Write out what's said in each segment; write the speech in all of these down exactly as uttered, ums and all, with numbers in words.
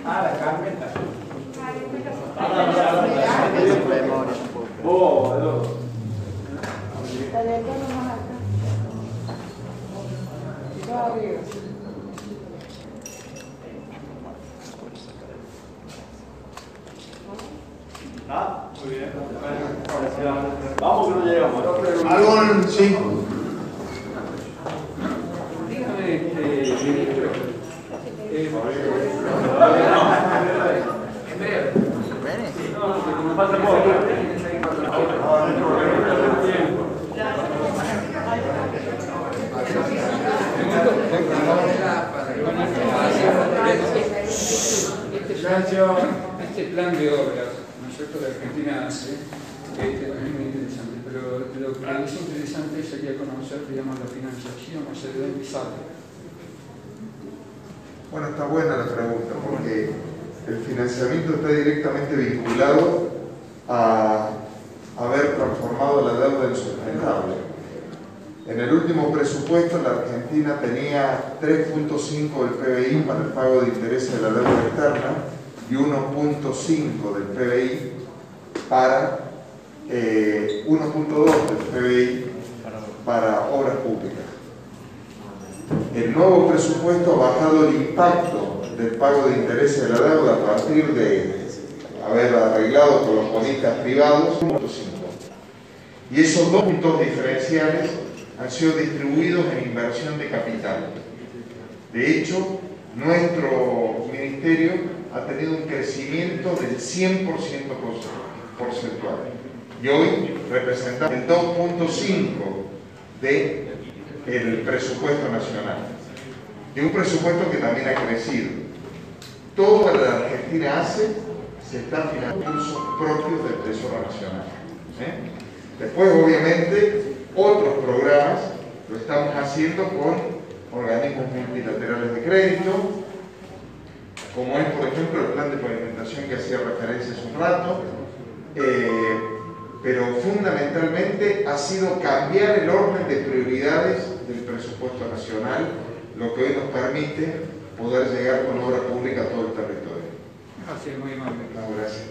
Ah, la Carmen. Ah, muy bien. Vamos que no llegamos. ¿Algún? Sí. Dígame, este, ministro. Eh, en breve. No, porque como falta poco. Este plan de obras, ¿no es cierto?, que Argentina hace, este, es muy interesante, pero lo que es interesante sería conocer, digamos, la financiación, o sea, de dónde sale. Bueno, está buena la pregunta, porque el financiamiento está directamente vinculado a haber transformado la deuda en sustentable. En el último presupuesto la Argentina tenía tres punto cinco del P B I para el pago de intereses de la deuda externa y uno punto cinco del P B I para eh, uno punto dos del P B I para obras públicas. El nuevo presupuesto ha bajado el impacto del pago de intereses de la deuda a partir de haber arreglado con los bonistas privados uno punto cinco. Y esos dos puntos diferenciales han sido distribuidos en inversión de capital. De hecho, nuestro ministerio ha tenido un crecimiento del cien por ciento porcentual. Y hoy representamos el dos punto cinco del presupuesto nacional. Y un presupuesto que también ha crecido. Todo lo que la Argentina hace se está financiando con recursos propios del Tesoro Nacional. ¿Eh? Después, obviamente, otros programas lo estamos haciendo con organismos multilaterales de crédito, como es, por ejemplo, el plan de pavimentación que hacía referencia hace un rato, eh, pero fundamentalmente ha sido cambiar el orden de prioridades del presupuesto nacional, lo que hoy nos permite poder llegar con obra pública a todo el territorio. Así es, muy amable. No, gracias.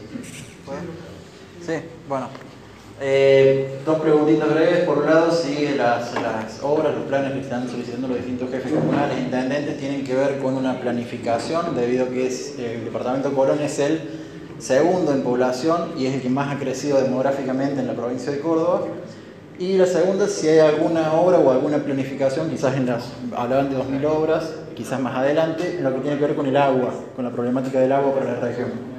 Sí, bueno. Eh, dos preguntitas breves. Por un lado, si las, las obras, los planes que están solicitando los distintos jefes comunales e intendentes tienen que ver con una planificación, debido a que es, el departamento de Colón es el segundo en población y es el que más ha crecido demográficamente en la provincia de Córdoba. Y la segunda, si hay alguna obra o alguna planificación, quizás en las, hablaban de dos mil obras, quizás más adelante, en lo que tiene que ver con el agua, con la problemática del agua para la región.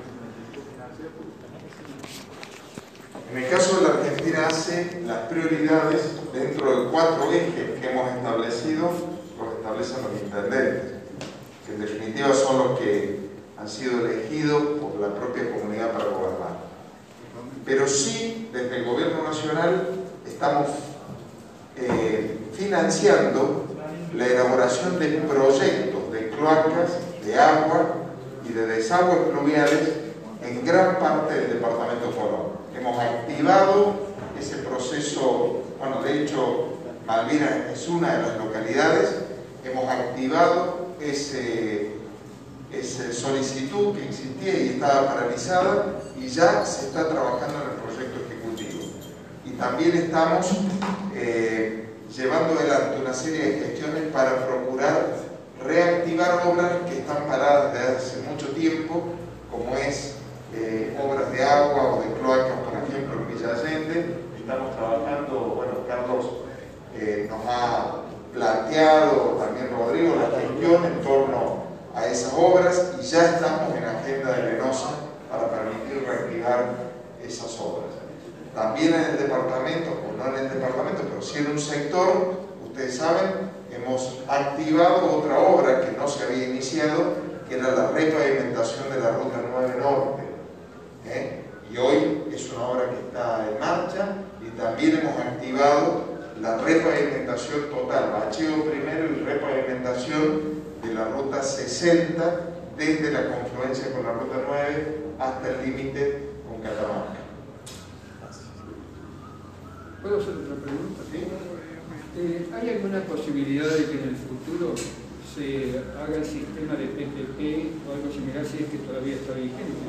En el caso de la Argentina hace las prioridades dentro de cuatro ejes que hemos establecido, los establecen los intendentes, que en definitiva son los que han sido elegidos por la propia comunidad para gobernar. Pero sí, desde el gobierno nacional estamos eh, financiando la elaboración de proyectos de cloacas, de agua y de desagües pluviales en gran parte del departamento de Colón. Hemos activado ese proceso, bueno, de hecho, Malvinas es una de las localidades, hemos activado ese, esa solicitud que existía y estaba paralizada y ya se está trabajando en el proyecto ejecutivo. Y también estamos eh, llevando adelante una serie de gestiones para procurar reactivar obras que están paradas desde hace mucho tiempo, como es Eh, obras de agua o de cloacas, por ejemplo, en Villa Allende. Estamos trabajando, bueno, Carlos eh, nos ha planteado, también Rodrigo, la gestión en torno a esas obras y ya estamos en agenda de Venosa para permitir reactivar esas obras. También en el departamento, o no en el departamento, pero sí en un sector, ustedes saben, hemos activado otra obra que no se había iniciado, que era la repavimentación de la Ruta nueve Norte. ¿Eh? Y hoy es una obra que está en marcha y también hemos activado la repavimentación total, bacheo primero y repavimentación de la ruta sesenta desde la confluencia con la ruta nueve hasta el límite con Catamarca. ¿Puedo hacer otra pregunta? ¿Sí? Eh, ¿Hay alguna posibilidad de que en el futuro se haga el sistema de P P P o algo similar, si si es que todavía está vigente.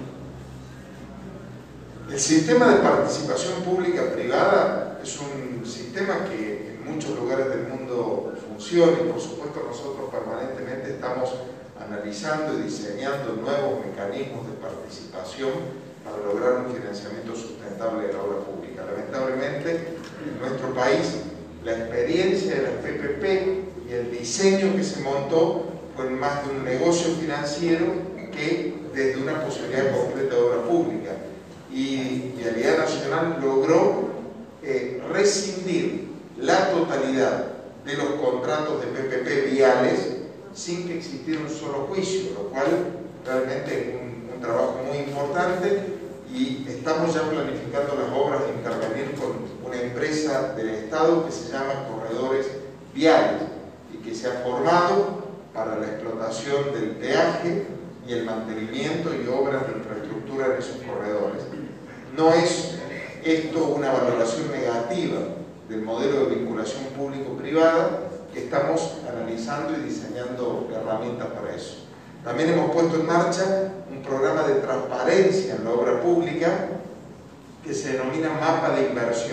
El sistema de participación pública-privada es un sistema que en muchos lugares del mundo funciona y por supuesto nosotros permanentemente estamos analizando y diseñando nuevos mecanismos de participación para lograr un financiamiento sustentable de la obra pública. Lamentablemente, en nuestro país, la experiencia de las P P P y el diseño que se montó fue más de un negocio financiero que desde una posibilidad concreta de obra pública. Y Vialidad Nacional logró eh, rescindir la totalidad de los contratos de P P P viales sin que existiera un solo juicio, lo cual realmente es un, un trabajo muy importante y estamos ya planificando las obras de intervenir con una empresa del Estado que se llama Corredores Viales y que se ha formado para la explotación del peaje y el mantenimiento y obras de infraestructura en esos corredores. No es esto una valoración negativa del modelo de vinculación público-privada, estamos analizando y diseñando herramientas para eso. También hemos puesto en marcha un programa de transparencia en la obra pública que se denomina mapa de inversión.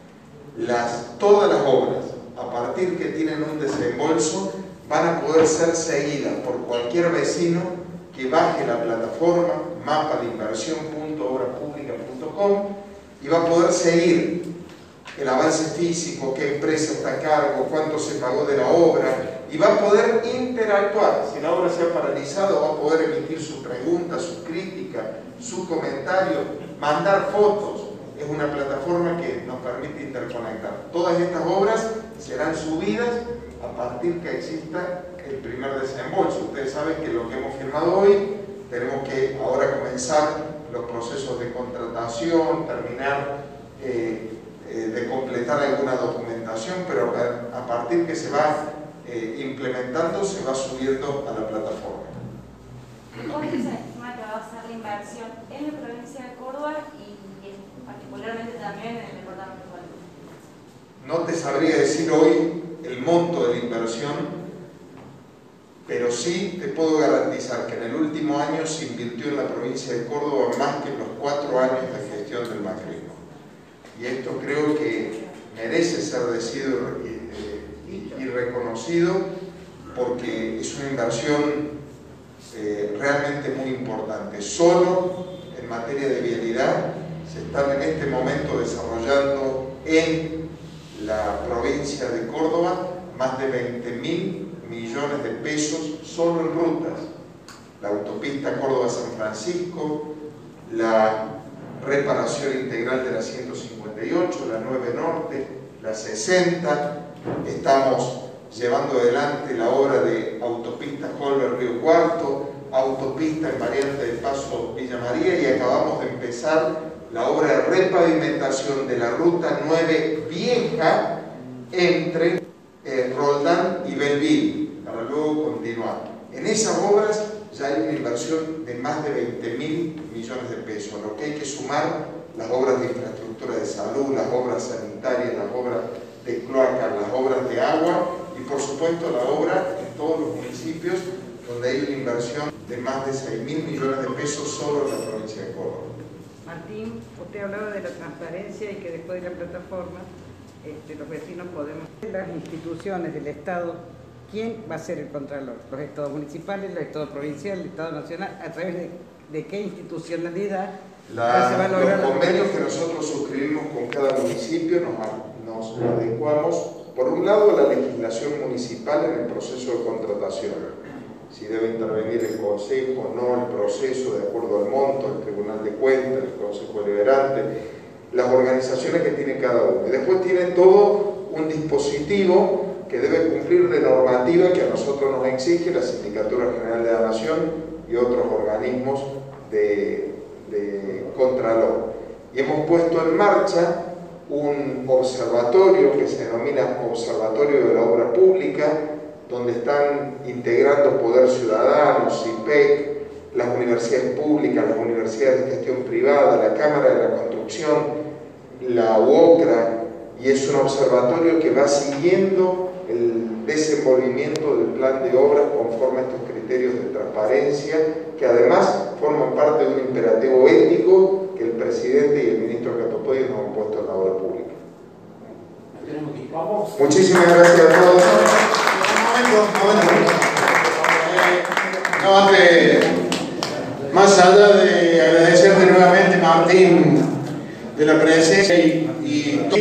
Las, todas las obras, a partir que tienen un desembolso, van a poder ser seguidas por cualquier vecino que baje la plataforma mapa de inversión punto obra pública punto com y va a poder seguir el avance físico, qué empresa está a cargo, cuánto se pagó de la obra, y va a poder interactuar. Si la obra se ha paralizado, va a poder emitir su pregunta, su crítica, su comentario, mandar fotos. Es una plataforma que nos permite interconectar. Todas estas obras serán subidas a partir que exista el primer desembolso. Ustedes saben que lo que hemos firmado hoy, tenemos que ahora comenzar los procesos de contratación, terminar eh, eh, de completar alguna documentación, pero a, a partir que se va eh, implementando, se va subiendo a la plataforma. ¿Cuánto se estima que va a ser la inversión en la provincia de Córdoba y, y particularmente también en el departamento de Córdoba? No te sabría decir hoy el monto de la inversión, pero sí te puedo garantizar que en el último año se invirtió en la provincia de Córdoba más que en los cuatro años de gestión del macrismo. Y esto creo que merece ser decidido y, y, y reconocido porque es una inversión eh, realmente muy importante. Solo en materia de vialidad se están en este momento desarrollando en la provincia de Córdoba más de veinte mil millones de pesos solo en rutas. La autopista Córdoba-San Francisco, la reparación integral de la ciento cincuenta y ocho, la nueve Norte, la sesenta, estamos llevando adelante la obra de autopista Holber-Río Cuarto, autopista en variante de Paso Villa María y acabamos de empezar la obra de repavimentación de la ruta nueve Vieja entre eh, Roldán y Belleville, para luego continuar. En esas obras ya hay una inversión de más de veinte mil millones de pesos, a lo que hay que sumar las obras de infraestructura de salud, las obras sanitarias, las obras de cloacas, las obras de agua y por supuesto la obra en todos los municipios donde hay una inversión de más de seis mil millones de pesos solo en la provincia de Córdoba. Martín, usted hablaba de la transparencia y que después de la plataforma este, los vecinos podemos... Las instituciones del Estado, ¿quién va a ser el contralor? ¿Los estados municipales, el Estado provincial, el Estado nacional? ¿A través de, de qué institucionalidad la, se va a lograr? Los convenios que nosotros suscribimos con cada municipio nos, nos adecuamos, por un lado, a la legislación municipal en el proceso de contratación. Si debe intervenir el Consejo o no, el proceso de acuerdo al monto, el Tribunal de Cuentas, el Consejo Deliberante, las organizaciones que tiene cada uno. Y después tiene todo un dispositivo que debe cumplir de normativa que a nosotros nos exige la Sindicatura General de la Nación y otros organismos de, de Contralor. Y hemos puesto en marcha un observatorio que se denomina Observatorio de la Obra Pública, donde están integrando Poder Ciudadano, C I P E C, las universidades públicas, las universidades de gestión privada, la Cámara de la Construcción, la U O C R A, y es un observatorio que va siguiendo el desenvolvimiento del plan de obras conforme a estos criterios de transparencia, que además forman parte de un imperativo ético que el presidente y el ministro Catotoyo nos han puesto en la obra pública. Vamos. Muchísimas gracias a todos. Un momento, un momento. Eh, no, que más allá de agradecerte nuevamente, Martín, de la presencia y, y